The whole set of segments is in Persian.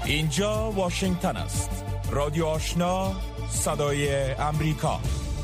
اینجا واشنگتن است. رادیو آشنا، صدای امریکا.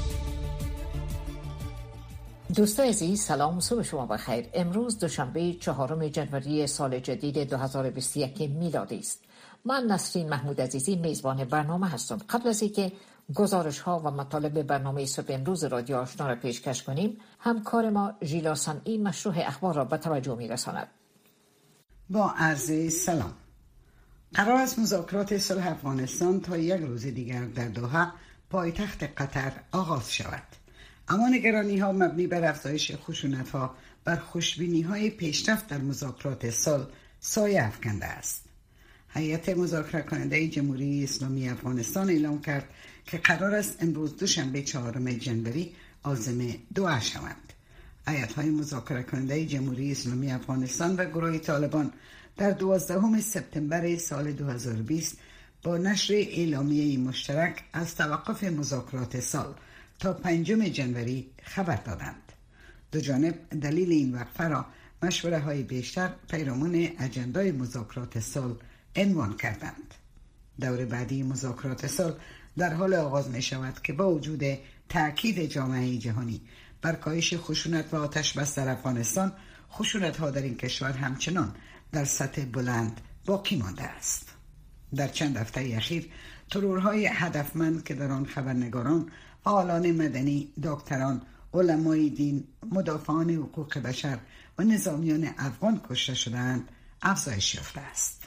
دوستان عزیز، سلام، صبح شما بخیر. امروز دوشنبه 4 جنوری سال جدید 2021 میلادی است. من نسرین محمود عزیزی میزبان برنامه هستم. قبل از اینکه گزارش ها و مطالب برنامه صبح امروز رادیو آشنا را پیشکش کنیم، همکار ما ژیلا صنعی مشروح اخبار را به توجه میرساند. با عرض سلام. قرار است مذاکرات صلح افغانستان تا یک روز دیگر در دوحه پایتخت قطر آغاز شود، اما نگرانی ها مبنی بر افزایش خشونت ها بر خوشبینی های پیشرفت در مذاکرات صلح سایه افکنده است. هیئت مذاکره کننده جمهوری اسلامی افغانستان اعلام کرد که قرار است امروز دوشنبه 4 جنوری عازم دوحه شوند. هیئت‌های مذاکره کننده جمهوری اسلامی افغانستان و گروه طالبان در 12 سپتامبر سال 2020 با نشر اعلامیه مشترک از توقف مذاکرات صلح تا 5 جنوری خبر دادند. دو جانب دلیل این وقفه را مشوره‌های بیشتر پیرامون اجندای مذاکرات صلح عنوان کردند. دور بعدی مذاکرات صلح در حال آغاز می شود که با وجود تأکید جامعه جهانی بر کاهش خشونت و آتش بس در افغانستان، خشونت‌ها در این کشور همچنان در سطح بلند باقی مانده است. در چند هفته اخیر ترورهای هدفمند که در آن خبرنگاران، فعالان مدنی، دکتران، علمای دین، مدافعان حقوق بشر و نظامیان افغان کشته شدند افزایش یافته است.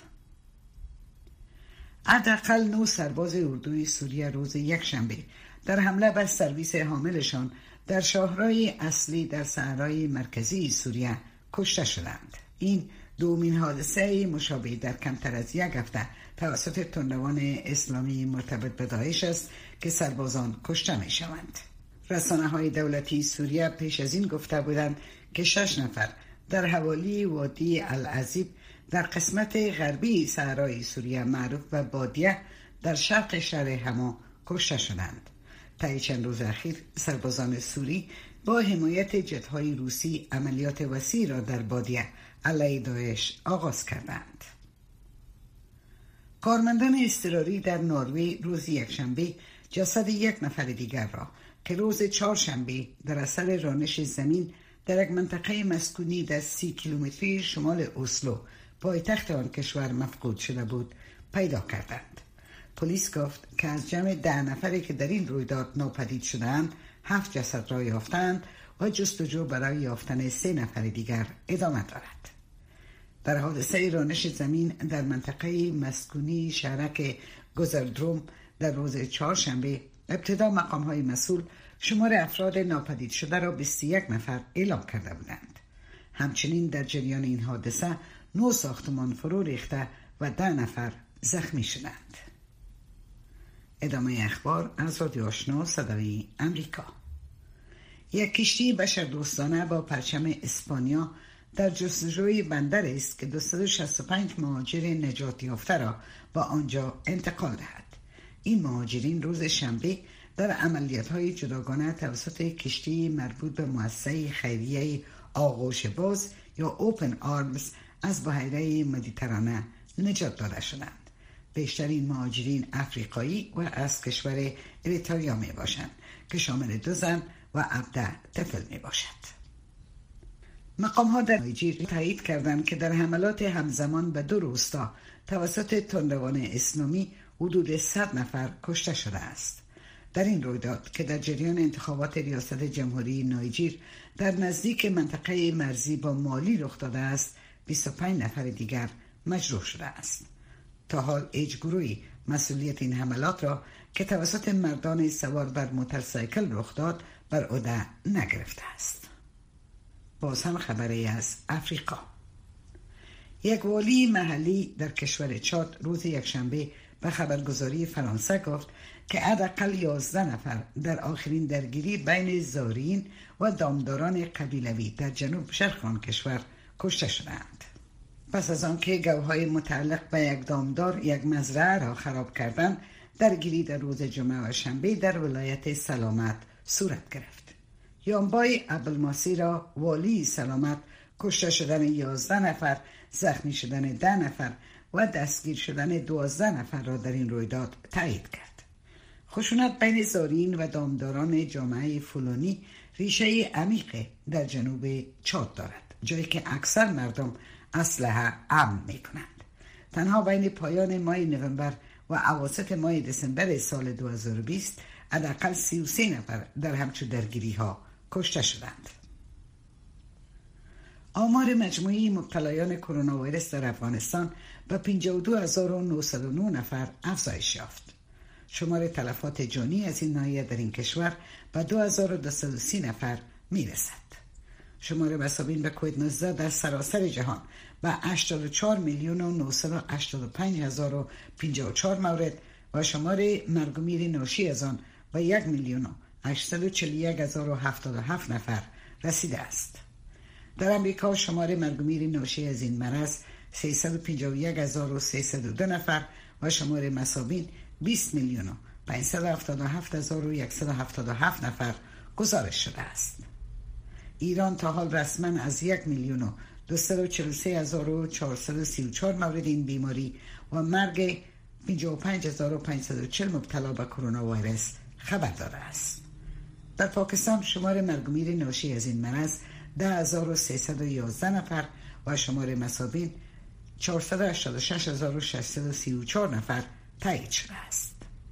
حداقل 9 سرباز اردوی سوریه روز یکشنبه در حمله به سرویس حاملشان در شاهراه اصلی در صحرای مرکزی سوریه کشته شدند. این دومین حادثه مشابه در کمتر از یک هفته توسط تندروان اسلامی مرتبط به داعش است که سربازان کشته می شوند. رسانه‌های دولتی سوریه پیش از این گفته بودند که 6 نفر در حوالی وادی العزیب در قسمت غربی صحرای سوریه معروف به بادیه در شرق شهر حما کشته شدند. طی چند روز اخیر سربازان سوری با حمایت جت‌های روسی عملیات وسیع را در بادیه علیه داعش آغاز کردند. کارمندان اضطراری در نروژ روز یکشنبه جسد یک نفر دیگر را که روز چهارشنبه در اثر رانش زمین در یک منطقه مسکونی در 30 کیلومتری شمال اسلو پایتخت آن کشور مفقود شده بود پیدا کردند. پلیس گفت که از جمع 10 نفری که در این رویداد ناپدید شدند 7 جسد را یافتند و جستجو برای یافتن 3 نفر دیگر ادامه دارد. در حادثه رانش زمین در منطقه مسکونی شهرک گوزردروم در روز چهارشنبه ابتدا مقام‌های مسئول شمار افراد ناپدید شده را به 31 نفر اعلام کرده بودند. همچنین در جریان این حادثه 9 ساختمان فرو ریخته و 10 نفر زخمی شدند. ادامه اخبار از رادیو آشنا صدای امریکا. یک کشتی بشردوستانه با پرچم اسپانیا در جستجوی بندر است که 265 مهاجر نجات یافته را با آنجا انتقال دهد. این مهاجرین روز شنبه در عملیات‌های جداگانه توسط کشتی مربوط به مؤسسه خیریه آغوش باز یا اوپن آرمز از بحیره مدیترانه نجات داده شدند. بیشتر این مهاجرین افریقایی و از کشور اریتریا می باشند که شامل 2 زن و 17 طفل می باشد. مقام‌ها در نایجیر تایید کردند که در حملات همزمان به 2 روستا توسط تندروان اسلامی حدود 100 نفر کشته شده است. در این رویداد که در جریان انتخابات ریاست جمهوری نایجیر در نزدیک منطقه مرزی با مالی رخ داده است، 25 نفر دیگر مجروح شده است. تا حال هیچ گروهی مسئولیت این حملات را که توسط مردان سوار بر موتورسیکل رخ داد بر عهده نگرفته است. باز هم خبری از افریقا. یک والی محلی در کشور چاد روز یکشنبه به خبرگزاری فرانسه گفت که حداقل 11 نفر در آخرین درگیری بین زارین و دامداران قبیلوی در جنوب شرق آن کشور کشته شدند. پس از آنکه گروه‌های متعلق به یک دامدار یک مزرعه را خراب کردند، درگیری در روز جمعه و شنبه در ولایت سلامت صورت گرفت. یانبای عبدالماسیرا والی سلامت کشته شدن 11 نفر، زخمی شدن 10 نفر و دستگیر شدن 12 نفر را در این رویداد تایید کرد. خشونت بین زارین و دامداران جامعه فولانی ریشه عمیق در جنوب چاد دارد، جایی که اکثر مردم اسلحه امن می کنند. تنها بین پایان ماه نوامبر و اواسط ماه دسامبر سال 2020 حداقل 33 نفر در همچون درگیری ها کشته شدند. آمار مجموعی مبتلایان کرونا ویروس در افغانستان به 52909 نفر افزایش یافت. شمار تلفات جانی از این ناحیه در این کشور به 2230 نفر میرسد. شمار مصابین به کووید 19 در سراسر جهان به 84,985,054 مورد و شمار مرگ و میر ناشی از آن به 1,841,077 نفر رسیده است. در امریکا شمار مرگ و میر ناشی از این مرض 351,302 نفر و شمار مصابین 20,577,177 نفر گزارش شده است. ایران تا حال رسما از 1,243,434 مورد این بیماری و مرگ 55,540 مبتلا به کرونا ویروس خبر داده است. در پاکستان شمار مرگ و میر ناشی از این مرض 10,311 نفر و شمار مصابین 486,634 نفر تایید شده است.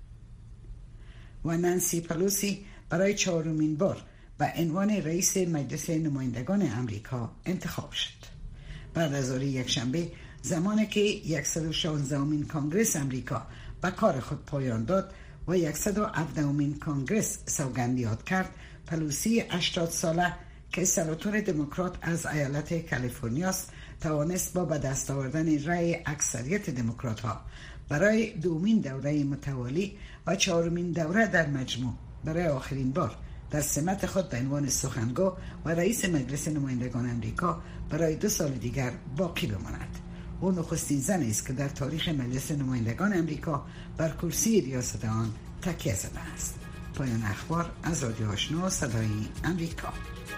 و نانسی پلوسی برای 4مین بار به عنوان رئیس مجلس نمایندگان امریکا انتخاب شد. بعد از روز یکشنبه، زمانی که 116مین کنگرس امریکا به کار خود پایان داد و 117مین کنگرس سوگند یاد کرد، پلوسی 80 ساله که سناتور دموکرات از ایالت کالیفرنیا است، توانست با به دست آوردن رأی اکثریت دموکرات ها برای دومین دوره متوالی و 4مین دوره در مجموع برای آخرین بار در سمت خود به عنوان سخنگو و رئیس مجلس نمایندگان امریکا برای 2 سال دیگر باقی بماند. او نخستین زن است که در تاریخ مجلس نمایندگان امریکا بر کرسی ریاست آن تکیه زده است. پایان اخبار از رادیو آشنا صدای امریکا.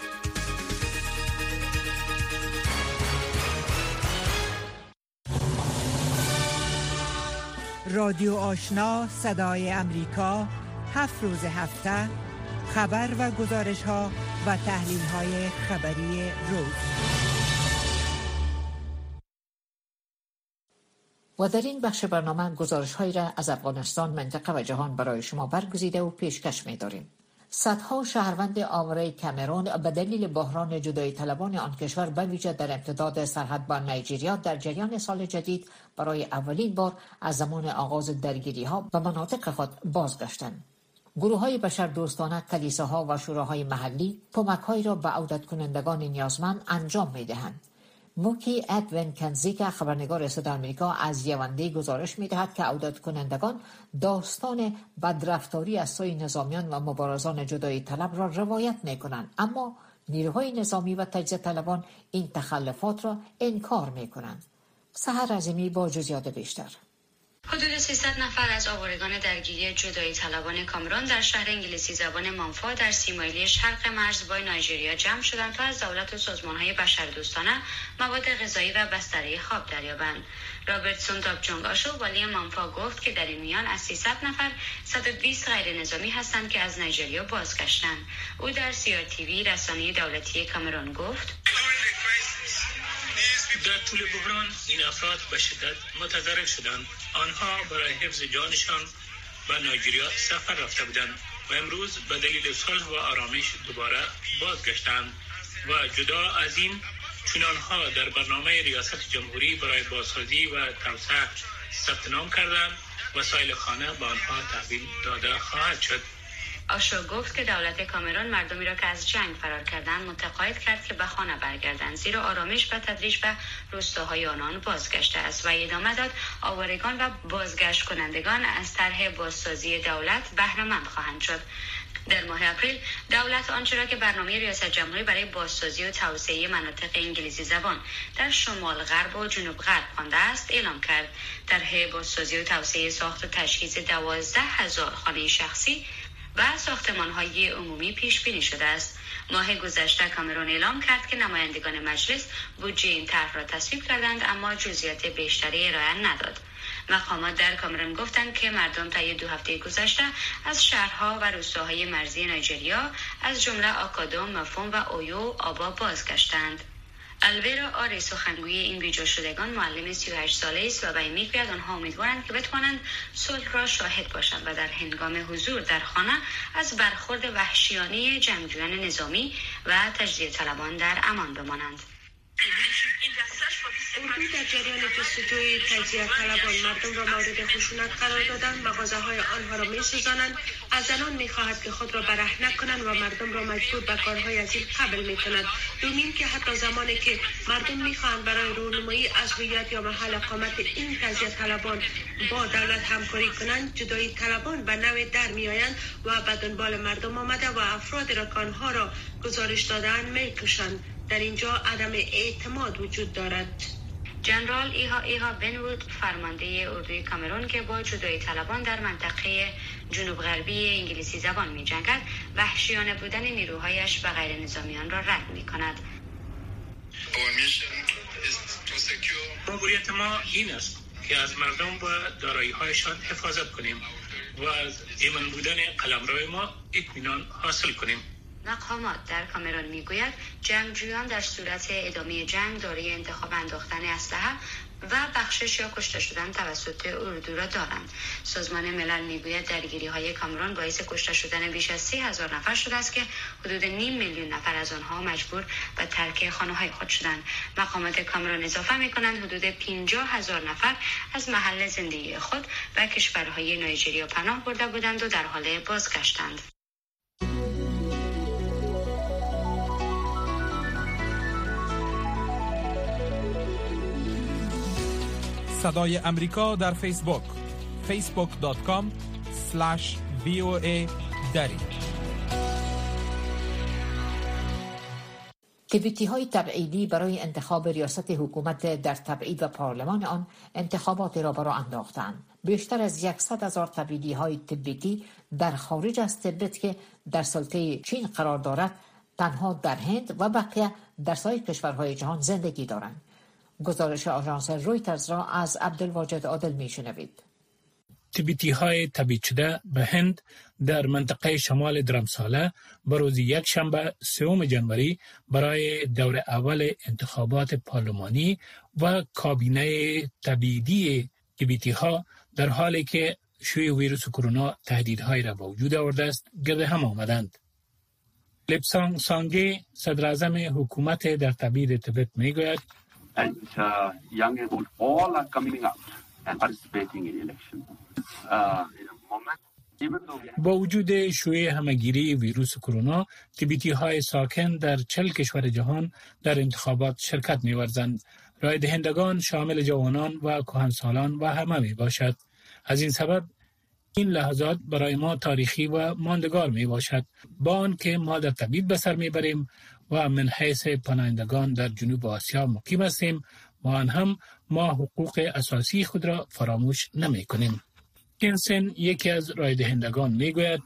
رادیو آشنا صدای امریکا 7 روز هفته خبر و گزارش ها و تحلیل های خبری روز. و در این بخش برنامه گزارش هایی را از افغانستان، منطقه و جهان برای شما برگزیده و پیشکش می داریم. صدها شهروند آمریکای کامرون به دلیل بحران جدایی طلبان آن کشور به ویژه در امتداد سرحد با نیجریه در جریان سال جدید برای اولین بار از زمان آغاز درگیری ها به مناطق خود بازگشتند. گروه‌های بشردوستانه، کلیساها و شوراهای محلی کمک‌هایی را به عودت کنندگان نیازمند انجام می‌دهند. موکی ادوین کنزیک، خبرنگار صدای آمریکا از یوندی گزارش می‌دهد که عودت کنندگان داستان بدرفتاری از سوی نظامیان و مبارزان جدایی طلب را روایت می‌کنند، اما نیروهای نظامی و تجزیه طلبان این تخلفات را انکار می‌کنند. سحر عظیمی با جزئیات بیشتر. حدود 300 نفر از آوارگان درگیری جدایی طلبان کامرون در شهر انگلیسی زبان مانفا در 30 مایلی شرق مرز با نایجریا جمع شدند تا از دولت و سازمان‌های بشردوستانه مواد غذایی و بستره خواب دریابند. رابرتسون دابجونگ آشو، والی مانفا، گفت که در این میان از 300 نفر 120 غیر نظامی هستند که از نایجریا بازگشتند. او در CRTV رسانه دولتی کامرون گفت: در طول بحران این افراد به شدت متضرر شدند. آنها برای حفظ جانشان به نایجریا سفر رفته بودند و امروز به دلیل صلح و آرامش دوباره بازگشتند و جدا از این، چون آنها در برنامه ریاست جمهوری برای بازسازی و توسعه ثبت نام کردند، وسایل خانه به آنها تحویل داده خواهد شد. آشو گفت که دولت کامرون مردمی را که از جنگ فرار کردند متقاعد کرد که به خانه برگردند، زیرا آرامش به تدریج به روستاهای آنان بازگشته است و ادامه داد آوارگان و بازگشت کنندگان از طرح بازسازی دولت بهره مند خواهند شد. در ماه اپریل دولت آنچه را که برنامه ریاست جمهوری برای بازسازی و توسعه مناطق انگلیسی زبان در شمال غرب و جنوب غرب خوانده است اعلام کرد. طرح بازسازی و توسعه ساخت و تجهیز 12,000 خانه شخصی و ساختمان‌های عمومی پیش بینی شده است. ماه گذشته کامرون اعلام کرد که نمایندگان مجلس بودجه این طرح را تصویب کردند، اما جزئیات بیشتری ارائه نداد. مقامات در کامرون گفتند که مردم طی 2 هفته گذشته از شهرها و روستاهای مرزی نایجریا از جمله آکادوم، مفهوم و اویو آبا بازگشتند. الویرا آری سخنگوی این بیجا شدگان معلم 38 ساله است و به این میگوید آنها امیدوارند که بتوانند صلح را شاهد باشند و در هنگام حضور در خانه از برخورد وحشیانه جنگجویان نظامی و تجزیه طلبان در امان بمانند. اردو در جریان جستجوی تجزیه طلبان مردم را مورد خشونت قرار دادن، مغازه‌های آنها را می‌سوزانند، از زنان می‌خواهد که خود را برهنه کنند و مردم را مجبور به کارهای از این قبل می‌کند. دومین که حتی زمانی که مردم می‌خواهند برای رونمایی از هویت یا محل اقامت این تجزیه طلبان با دولت همکاری کنند، جدایی طلبان به نوع در می‌آیند و به دنبال مردم آمده و افراد را که آنها را گزارش داده‌اند می‌کشند. در اینجا عدم اعتماد وجود دارد. جنرال ایها بنوود، فرمانده اردوی کامرون که با جدایی طلبان در منطقه جنوب غربی انگلیسی زبان می جنگد، وحشیانه بودن نیروهایش و غیر نظامیان را رد می کند. مأموریت ما این است که از مردم و دارایی هایشان حفاظت کنیم و از ایمن بودن قلمرو ما اطمینان حاصل کنیم. مقامات در کامرون میگوید جنگجویان در صورت ادامه جنگ دارای انتخاب انداختن اسلحه و بخشش یا کشته شدن توسط اردو را دارند. سازمان ملل میگوید درگیری‌های کامرون باعث کشته شدن بیش از 30,000 نفر شده است که حدود 5 میلیون نفر از آنها مجبور به ترک خانه‌های خود شدند. مقامات کامرون اضافه می‌کنند حدود 50,000 نفر از محل زندگی خود به کشورهای نایجریا پناه برده بودند و در حال بازگشتند. صدای امریکا در فیسبوک facebook.com/VOA دری. تبعیدی‌های تبعیدی برای انتخاب ریاست حکومت در تبعید و پارلمان آن انتخابات را برا انداختند. بیشتر از 100,000 تبعیدی‌های تبعیدی در خارج از تبت که در سلطه چین قرار دارد تنها در هند و بقیه در سایر کشورهای جهان زندگی دارند. گزارش آژانس رویترز را از عبدالواجد عادل میشنوید. تبعیدی‌های تبعید شده به هند در منطقه شمال درمساله به روز یکشنبه 3 جنوری برای دور اول انتخابات پارلمانی و کابینه تبعیدی تبعیدی‌ها در حالی که شیوع ویروس کرونا تهدیدهایی را به وجود آورده است گرد هم آمدند. لپسانگ سانگه صدر اعظم حکومت در تبعید تبت میگوید and young people all are coming out and participating in election. با وجود شیوع همگیری ویروس کرونا، تبعیدی‌های ساکن در 40 کشور جهان در انتخابات شرکت می‌ورزند. رای دهندگان شامل جوانان و کهنسالان و همه میباشد. از این سبب این لحظات برای ما تاریخی و ماندگار میباشد. با آنکه ما در تبعید به سر میبریم و من حیث پناهندگان در جنوب آسیا مقیم هستیم، ما حقوق اساسی خود را فراموش نمی کنیم. کنسن یکی از رای دهندگان می گوید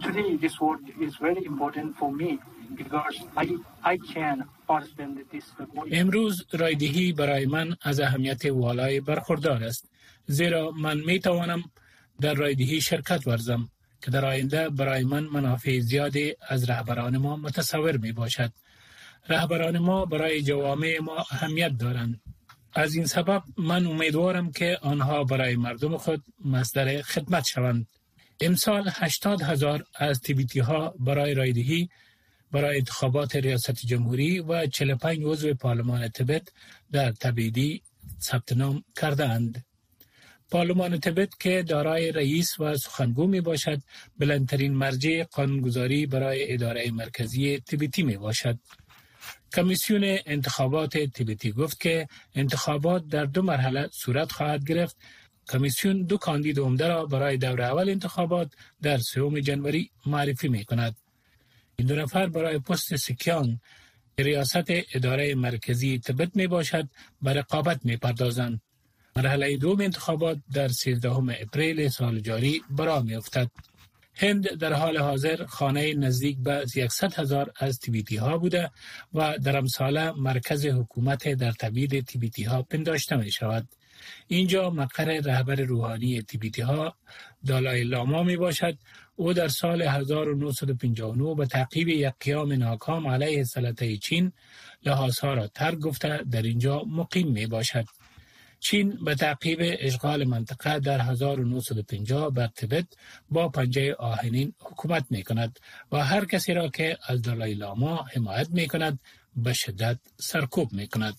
امروز رای دهی برای من از اهمیت والای برخوردار است، زیرا من می توانم در رای دهی شرکت ورزم که در آینده برای من منافع زیادی از رهبران ما متصور می باشد. رهبران ما برای جوامع ما اهمیت دارند. از این سبب من امیدوارم که آنها برای مردم خود مصدر خدمت شوند. امسال 80,000 از تبعیدی‌ها برای رایدهی برای انتخابات ریاست جمهوری و 45 عضو پارلمان تبت در تبعیدی ثبت نام کردند. پارلمان تبت که دارای رئیس و سخنگو می باشد، بلندترین مرجع قانونگذاری برای اداره مرکزی تبتی می باشد. کمیسیون انتخابات تبتی گفت که انتخابات در 2 مرحله صورت خواهد گرفت. کمیسیون 2 کاندید عمده را برای دور اول انتخابات در 3 جنوری معرفی می کند. این 2 نفر برای پست سکیان ریاست اداره مرکزی تبت می باشد به رقابت می پردازند. مرحله 2 انتخابات در 13 اپریل سال جاری برآ می افتد. هند در حال حاضر خانه نزدیک به 100,000 از تیبتی ها بوده و در امساله مرکز حکومت در تبعید تیبتی ها پنداشته می شود. اینجا مقر رهبر روحانی تیبتی ها دالای لاما می باشد. او در سال 1959 به تعقیب یک قیام ناکام علیه سلطه چین لحاظها را ترک گفته در اینجا مقیم می باشد. چین به تعقیب اشغال منطقه در 1950 بر تبت با پنجه آهنین حکومت می کند و هر کسی را که از دالای لاما حمایت می کند به شدت سرکوب می کند.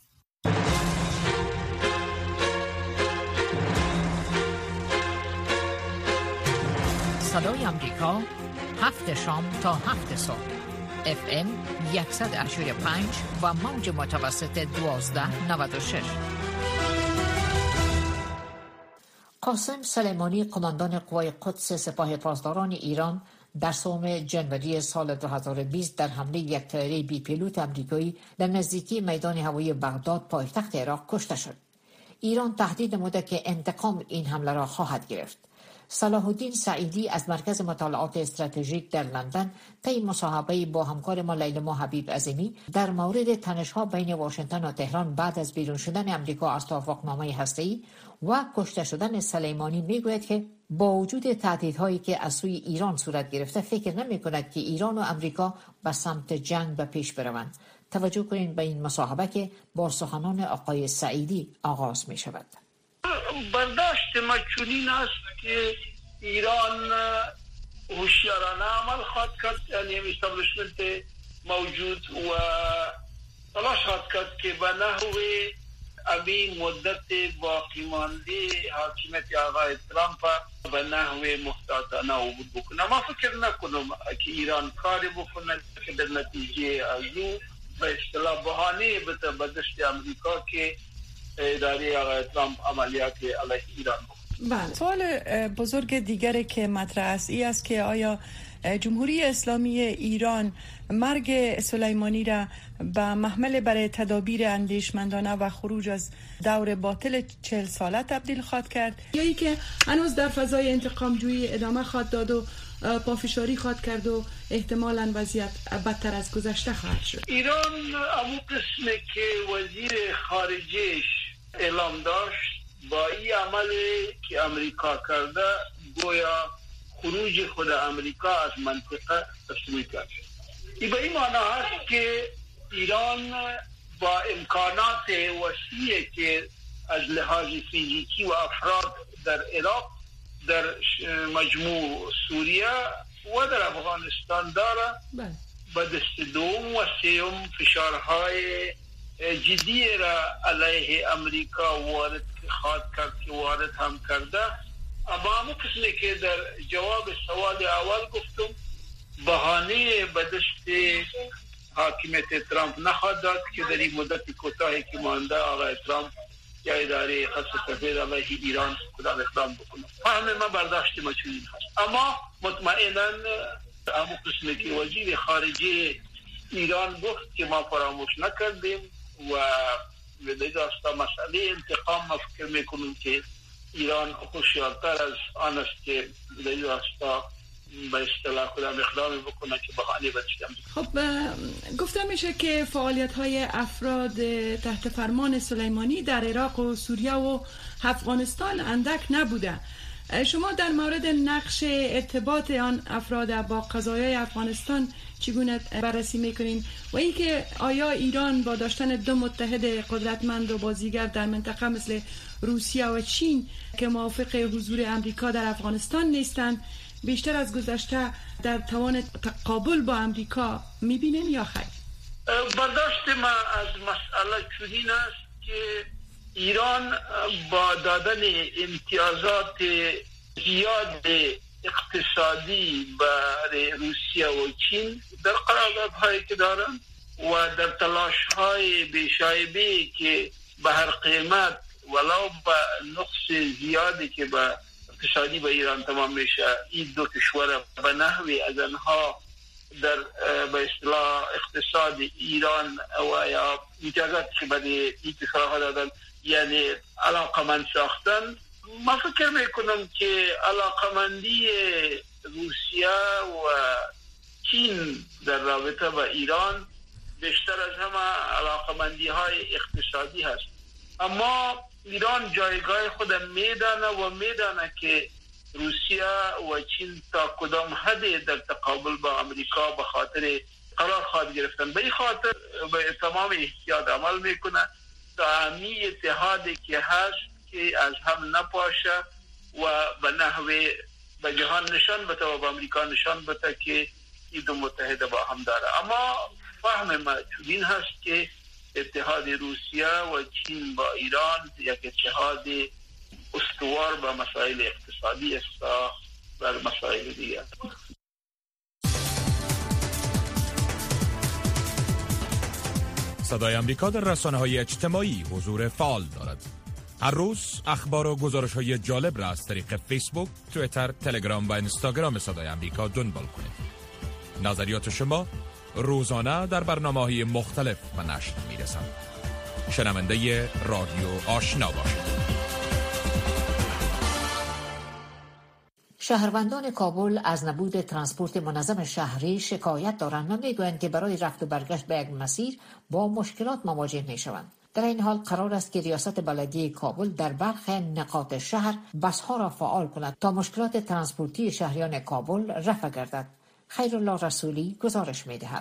صدای آمریکا 7 شام تا 7 صبح FM 185 و موج متوسط 1296. قاسم سلیمانی قماندان قوای قدس سپاه پاسداران ایران در سوم جنوری سال 2020 در حمله یک طیاره بی پیلوت آمریکایی در نزدیکی میدان هوایی بغداد پایتخت عراق کشته شد. ایران تهدید نموده که انتقام این حمله را خواهد گرفت. صلاح الدین سعیدی از مرکز مطالعات استراتژیک در لندن طی مصاحبه‌ای با همکار ما لیلما حبیب عظیمی در مورد تنش‌ها بین واشنگتن و تهران بعد از بیرون شدن آمریکا از توافقنامه هسته‌ای و کشته شدن سلیمانی میگوید که با وجود تهدیدهایی که از سوی ایران صورت گرفته فکر نمی‌کند که ایران و آمریکا به سمت جنگ به پیش بروند. توجه کنید به این مصاحبه که با سخنان آقای سعیدی آغاز می‌شود. برداشت ما چنین است که ایران هوشیارانه عمل خواهد کرد، یعنی استابلیشمنت موجود و تلاش خواهد کرد که به نحو ابی مدت باقی مانده حاکمیت آقای ترامپ به نحو محتاطانه عبور بکنه. ما فکر نکنم که ایران کاری بکنه که در نتیجه از او به اصطلاح بهانه بده به دست امریکا که اداره آقای ترامپ عملیات علیه ایران بود. بله. سوال بزرگ دیگری که مطرح است این است که آیا جمهوری اسلامی ایران مرگ سلیمانی را به محمل برای تدابیر اندیشمندانه و خروج از دور باطل 40 ساله تبدیل خواهد کرد یا ای که هنوز در فضای انتقام جویی ادامه خواهد داد و پافشاری خواهد کرد و احتمالاً وضعیت بدتر از گذشته خواهد شد؟ ایران اون قسمی که وزیر خارجهش اعلام داشت با این عملی که امریکا کرده گویا خروج خود امریکا از منطقه تصویر کرد. این به این معنی هست که ایران با امکانات وسیعی که از لحاظ فیزیکی و افراد در عراق، در مجموع سوریه و در افغانستان داره به دست دوم و سوم فشارهای جدی را علیه امریکا وارد خواهد کرد که وارد هم کرده. اما همون قسمی که در جواب سوال اول گفتم بهانه به دست حاکمیت ترامپ نخواهد داد که در این مدت کوتاهی که مانده آقای ترامپ یا اداره قدس سفید علیه ایران کدام اقدام بکنه. فهم من برداشت ما چنین هست. اما مطمئنا همون قسمی که وزیر خارجه ایران گفت که ما فراموش نکردیم و لذا مسئله انتقام ما فکر میکنیم که ایران هوشیارتر از آن است که لذا به اصطلاح خودم اقدامی بکنه که بهانه بچیم. خب گفته میشه که فعالیت‌های افراد تحت فرمان سلیمانی در عراق و سوریه و افغانستان اندک نبوده. شما در مورد نقش ارتباط آن افراد با قضایای افغانستان چگونه بررسی میکنین و اینکه آیا ایران با داشتن دو متحد قدرتمند و بازیگر در منطقه مثل روسیه و چین که موافق حضور امریکا در افغانستان نیستند بیشتر از گذشته در توان تقابل با امریکا میبینین یا خیر؟ برداشت ما از مسئله چنین است که ایران با دادن امتیازات زیاد اقتصادی برای روسیه و چین در قراردادهایی که دارند و در تلاش‌های بی‌شایبه‌ای که به هر قیمت ولو به نقص زیادی که به اقتصادی به ایران تمام میشه این دو کشور به نحوی از آنها در به اصطلاح اقتصاد ایران و یا امتیازاتی که برای این کشورها دادن یعنی علاقمند ساختن. من فکر میکنم که علاقمندی روسیه و چین در رابطه با ایران بیشتر از همه علاقمندی‌های اقتصادی هست. اما ایران جایگاه خود میدانه که روسیه و چین تا کدام حد در تقابل با امریکا به خاطر قرار خواهد گرفتن. به این خاطر به تمام احتیاط عمل میکنه تا همی اتحادی که هست که از هم نپاشه و به نحوه به جهان نشان بده و به امریکا نشان بده که این دو متحد با هم داره. اما فهم ما چنین هست که اتحاد روسیه و چین با ایران یک اتحاد استوار با مسائل اقتصادی است و مسائل دیگر. صدای آمریکا در رسانه‌های اجتماعی حضور فعال دارد. هر روز اخبار و گزارش‌های جالب را از طریق فیسبوک، توییتر، تلگرام و اینستاگرام صدای آمریکا دنبال کنید. نظریات شما روزانه در برنامه‌های مختلف به نشر می‌رسند. شنونده رادیو آشنا باشید. شهروندان کابل از نبود ترانسپورت منظم شهری شکایت دارند و میگویند که برای رفت و برگشت به یک مسیر با مشکلات مواجه میشوند. در این حال قرار است که ریاست بلدیه کابل در برخی نقاط شهر بس‌ها را فعال کند تا مشکلات ترانسپورتی شهریان کابل رفع گردد. خیرالله رسولی گزارش می‌دهد.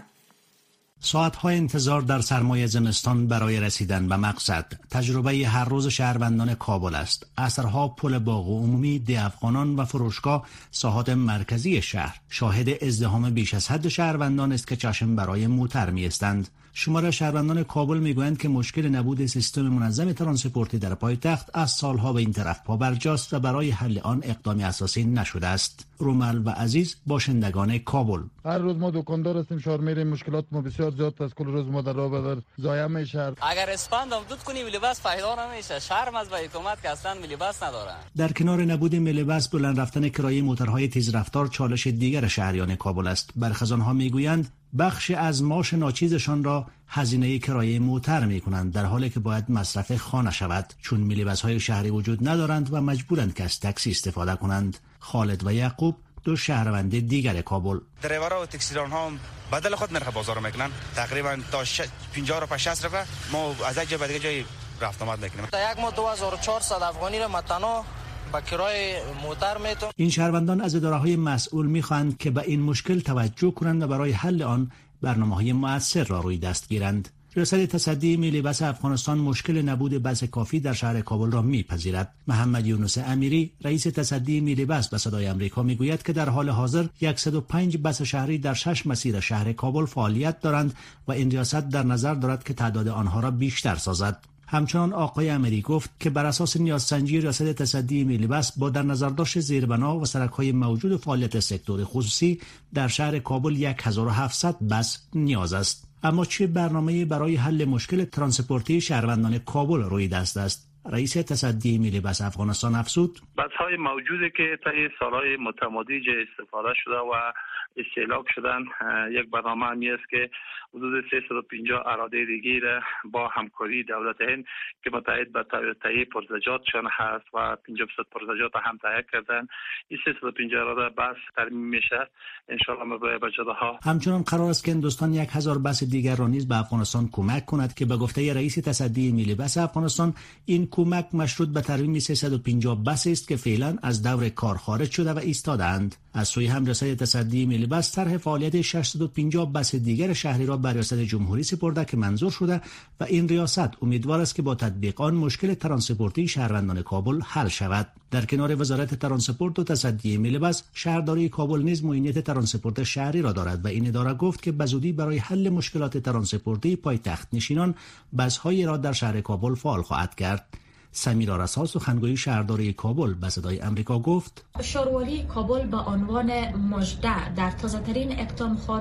ساعت‌های انتظار در سرمای زمستان برای رسیدن به مقصد تجربه هر روز شهروندان کابل است. عصرها پل باغ عمومی، ده افغانان و فروشگاه ساحات مرکزی شهر شاهد ازدحام بیش از حد شهروندان است که چشم برای موتر می‌ایستند. شمار شهروندان کابل میگویند که مشکل نبود سیستم منظم ترانسپورتی در پایتخت از سالها به این طرف پابرجاست و برای حل آن اقدامی اساسی نشده است. رومل و عزیز باشندگان کابل: هر روز ما دکاندار هستیم، شهر میریم، مشکلات ما بسیار زیاد است. کل روز ما در راه بدر ضایع میشه. اگر اسپاند دود کنی ملی بس فایده نمیشه. شهر از حکومت که اصلا ملی بس نداره. در کنار نبود ملی بس، بلند رفتن کرایه موتورهای تیز رفتار چالش دیگر شهریان کابل است. برخزانها میگویند بخش از معاش ناچیزشان را هزینه کرایه موتر می‌کنند، در حالی که باید مصرف خانه شود، چون میلیبس‌های شهری وجود ندارند و مجبورند که از تاکسی استفاده کنند. خالد و یعقوب دو شهروند دیگر کابل: درایورها و تاکسیران‌ها بدل خود نرخ بازار میکنن، تقریبا تا 50 روپیه 60 روپیه ما از یک جای به دیگه جای رفت آمد میکنیم. تا یک ماه 2400 افغانی را متنا با کرای موتر میتون. این شهروندان از اداره‌های مسئول می‌خواهند که به این مشکل توجه کنند و برای حل آن برنامه‌های مؤثر را روی دست گیرند. ریاست تصدی ملی بس افغانستان مشکل نبود بس کافی در شهر کابل را میپذیرد. محمد یونس امیری رئیس تصدی ملی بس به صدای آمریکا میگوید که در حال حاضر 105 بس شهری در 6 مسیر شهر کابل فعالیت دارند و این ریاست در نظر دارد که تعداد آنها را بیشتر سازد. همچنان آقای امیری گفت که بر اساس نیازسنجی ریاست تصدی ملی بس با در نظر داشت زیربنا و سرک‌های موجود فعالیت سکتور خصوصی در شهر کابل 1700 بس نیاز است. اما چه برنامه‌ای برای حل مشکل ترانسپورتی شهروندان کابل روی دست است؟ رئیس تصدی ملی بس افغانستان افزود: بس‌های موجودی که طی سال‌های متمادی استفاده شده و استهلاک شدن، یک برنامه همی است که حدود 350 اراده دیگه با همکاری دولت هند که متحد به تهیه پرزجاتشان هست و 50% پرزجات هم تهیه کردن، این 350 اراده بس ترمیم میشه ان شاء الله به جداها. همچنان قرار است که هندوستان 1000 بس دیگر را نیز به افغانستان کمک کند که به گفته رئیس تصدی ملی بس افغانستان این کمک مشروط به ترمیم 350 بس است که فعلا از دور کار خارج شده و ایستاده‌اند. از سوی هم ریاست تصدی ملی بس طرح فعالیت 650 بس دیگر شهری را به ریاست جمهوری سپرده که منظور شده و این ریاست امیدوار است که با تطبیق آن مشکل ترانسپورتی شهروندان کابل حل شود. در کنار وزارت ترانسپورت و تصدی ملی بس، شهرداری کابل نیز معینیت ترانسپورت شهری را دارد و این اداره گفت که بزودی برای حل مشکلات ترانسپورتی پایتخت نشینان بس‌هایی را در شهر کابل فعال خواهد کرد. سمیرا رسا، سخنگوی شهرداری کابل، به صدای آمریکا گفت: شهرداری کابل به عنوان مژده در تازه‌ترین اقدام خود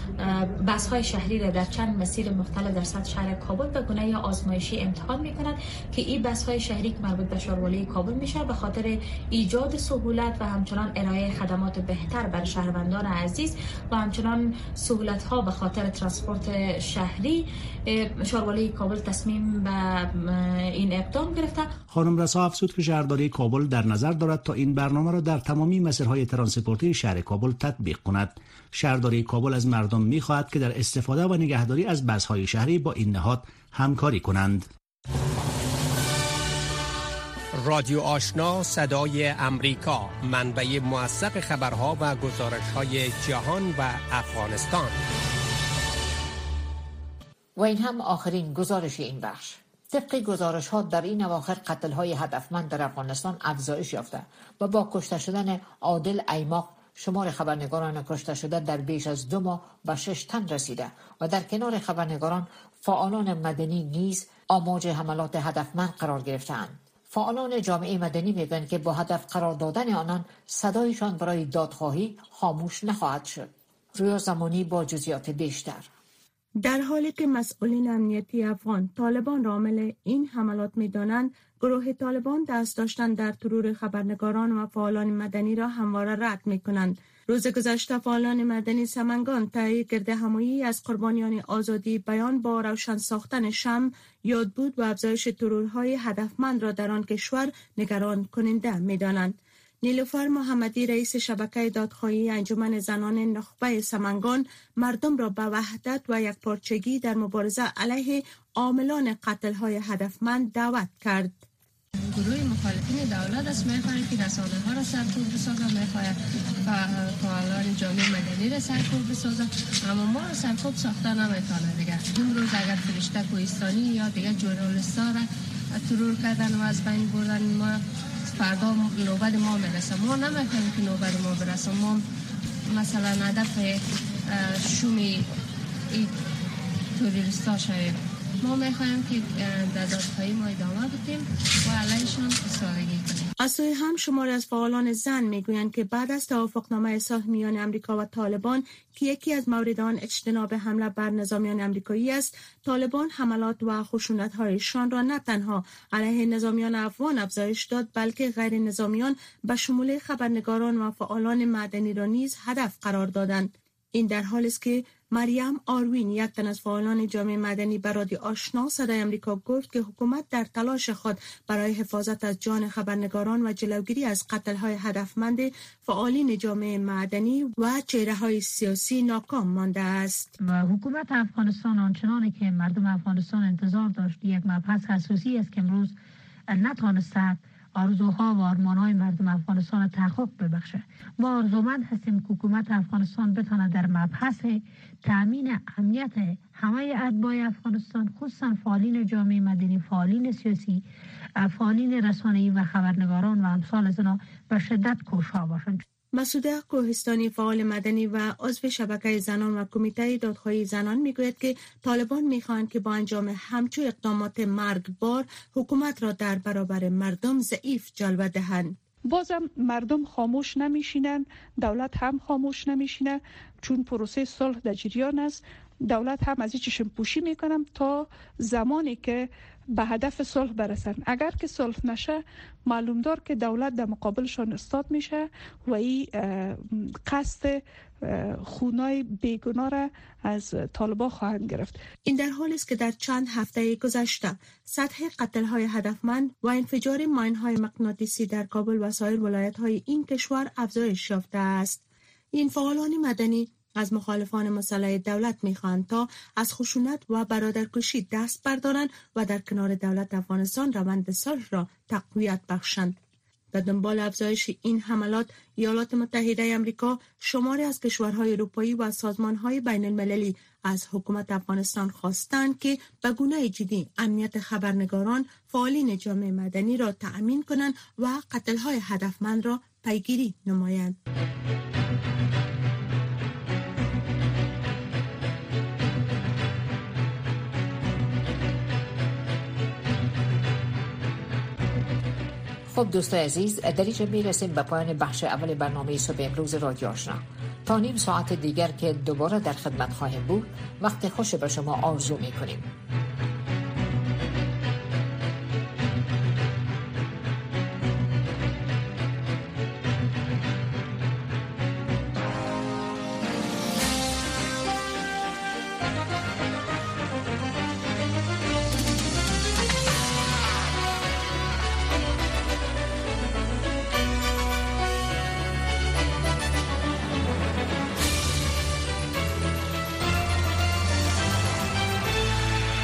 بس‌های شهری را در چند مسیر مختلف در سطح شهر کابل به گونه آزمایشی امتحان می‌کند که این بس‌های شهری که مربوط به شهرداری کابل میشه به خاطر ایجاد سهولت و همچنان ارائه خدمات بهتر برای شهروندان عزیز و همچنان سهولت‌ها به خاطر ترانسپورت شهری، شهرداری کابل تصمیم به این اقدام گرفته خانم رسا افزود که شهرداری کابل در نظر دارد تا این برنامه را در تمامی مسیرهای ترانسپورتی شهر کابل تطبیق کند. شهرداری کابل از مردم می‌خواهد که در استفاده و نگهداری از بس‌های شهری با این نهاد همکاری کنند. رادیو آشنا صدای امریکا، منبع موثق خبرها و گزارش‌های جهان و افغانستان. و این هم آخرین گزارش این بخش. طبق گزارش ها در این اواخر قتل های هدفمند در افغانستان افزایش یافته و با کشته شدن عادل ایماق شمار خبرنگاران کشته شده در بیش از 2 ماه به 6 تن رسیده و در کنار خبرنگاران فعالان مدنی نیز آماج حملات هدفمند قرار گرفتند. فعالان جامعه مدنی میگویند که با هدف قرار دادن آنان صدایشان برای دادخواهی خاموش نخواهد شد. رویا زمانی با جزئیات بیشتر. در حالی که مسئولین امنیتی افغان طالبان را عامل این حملات می‌دانند، گروه طالبان دست داشتن در ترور خبرنگاران و فعالان مدنی را همواره رد می‌کنند. روز گذشته فعالان مدنی سمنگان تهیه کرده همایی از قربانیان آزادی بیان با روشن ساختن شمع یاد بود و افزایش ترورهای هدفمند را در آن کشور نگران کننده می‌دانند. نیلوفر محمدی رئیس شبکه دادخواهی انجمن زنان نخبه سمنگان مردم را به وحدت و یکپارچگی در مبارزه علیه عاملان قتل‌های هدفمند دعوت کرد. گروه مخالفین دولت است می‌خواهند که رسانه‌ها را سرکوب بسازند، می‌خواهند فعالان جامعه مدنی را سرکوب بسازند، اما ما را سرکوب ساخته نمی‌تونه دیگه. امروز اگر فرشته کوهستانی یا دیگه ژورنالیست‌ها را ترور کردن و از بین بردن، ما فردا نوبت ما برسه. ما نمی‌خواهیم که نوبت ما برسه. ما مثلا هدف شومی این توریستا شویم. ما می‌خواهیم که در دادخواهی ما ادامه بدیم و علیهشان ایستادگی کنیم. از سوی هم شماری از فعالان زن میگویند که بعد از توافقنامه صلح میان امریکا و طالبان که یکی از موارد آن اجتناب حمله بر نظامیان امریکایی است، طالبان حملات و خشونت‌هایشان را نه تنها علیه نظامیان افغان افزایش داد، بلکه غیر نظامیان به شمول خبرنگاران و فعالان مدنی را نیز هدف قرار دادند. این در حالی است که مریم آروین، یک تن از فعالان جامعه مدنی، به رادیو آشنا صدای امریکا گفت که حکومت در تلاش خود برای حفاظت از جان خبرنگاران و جلوگیری از قتل‌های هدفمند فعالین جامعه مدنی و چهره‌های سیاسی ناکام مانده است. و حکومت افغانستان آنچنانی که مردم افغانستان انتظار داشت، یک مبحث حساسی است که امروز نتوانسته آرزوها و آرمانهای مردم افغانستان تحقق ببخشه. ما آرزومند هستیم که حکومت افغانستان بتونه در مبحث تامین امنیت همه اتباع افغانستان، خصوصا فعالین جامعه مدنی، فعالین سیاسی، فعالین رسانه‌ای و خبرنگاران و امثال از اینا به شدت کوشا باشند. مسعوده کوهستانی، فعال مدنی و عضو شبکه زنان و کمیته دادخواهی زنان میگوید که طالبان میخواهند که با انجام همچو اقدامات مرگبار حکومت را در برابر مردم ضعیف جلوه دهند. بازم مردم خاموش نمیشینن، دولت هم خاموش نمیشینه، چون پروسه صلح در جریان است. دولت هم از این چشم پوشی میکنم تا زمانی که به هدف صلح برسن. اگر که صلح نشه، معلوم دار که دولت در مقابلشان استاد میشه و این قصد خونای بیگناه را از طالبان خواهند گرفت. این در حالی است که در چند هفته گذشته سطح قتل‌های هدفمند و انفجار ماین‌های مغناطیسی در کابل و سایر ولایت‌های این کشور افزایش یافته است. این فعالان مدنی از مخالفان مسلح دولت می‌خواهند تا از خشونت و برادرکشی دست بردارند و در کنار دولت افغانستان روند صلح را تقویت بخشند. در دنبال افزایش این حملات، ایالات متحده آمریکا شماری از کشورهای اروپایی و سازمان‌های بین‌المللی از حکومت افغانستان خواستند که به گونه جدی امنیت خبرنگاران، فعالین جامعه مدنی را تأمین کنند و قتل‌های هدفمند را پیگیری نمایند. خب دوستای عزیز، در اینجا میرسیم به پایان بخش اول برنامه صبح امروز رادیو آشنا. تا نیم ساعت دیگر که دوباره در خدمت خواهیم بود، وقت خوش به شما آرزو میکنیم.